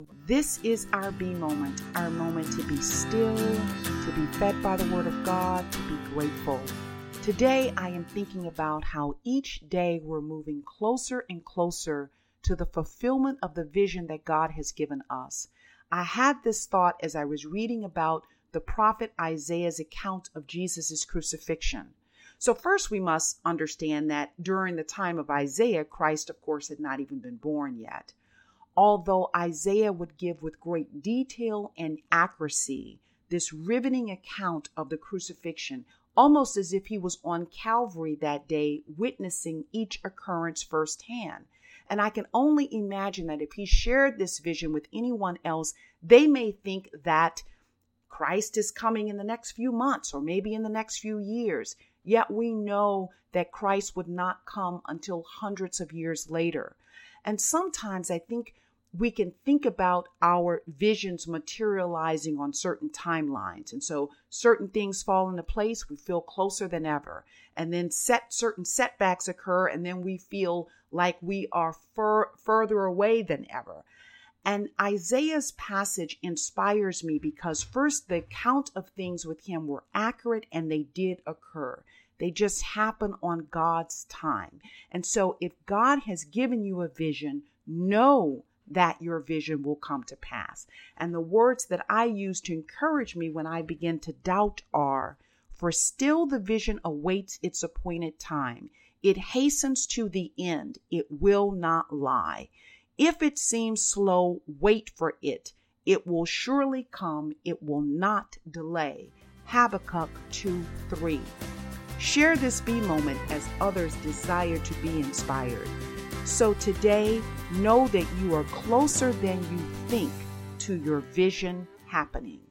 This is our B moment, our moment to be still, to be fed by the Word of God, to be grateful. Today, I am thinking about how each day we're moving closer and closer to the fulfillment of the vision that God has given us. I had this thought as I was reading about the prophet Isaiah's account of Jesus' crucifixion. So first we must understand that during the time of Isaiah, Christ, of course, had not even been born yet. Although Isaiah would give with great detail and accuracy this riveting account of the crucifixion, almost as if he was on Calvary that day, witnessing each occurrence firsthand. And I can only imagine that if he shared this vision with anyone else, they may think that Christ is coming in the next few months or maybe in the next few years. Yet we know that Christ would not come until hundreds of years later. And sometimes I think we can think about our visions materializing on certain timelines. And so certain things fall into place, we feel closer than ever. And then certain setbacks occur, and then we feel like we are further away than ever. And Isaiah's passage inspires me because first, the account of things with him were accurate and they did occur. They just happen on God's time. And so if God has given you a vision, know that your vision will come to pass. And the words that I use to encourage me when I begin to doubt are, for still the vision awaits its appointed time. It hastens to the end. It will not lie. If it seems slow, wait for it. It will surely come. It will not delay. Habakkuk 2:3. Share this B moment as others desire to be inspired. So today, know that you are closer than you think to your vision happening.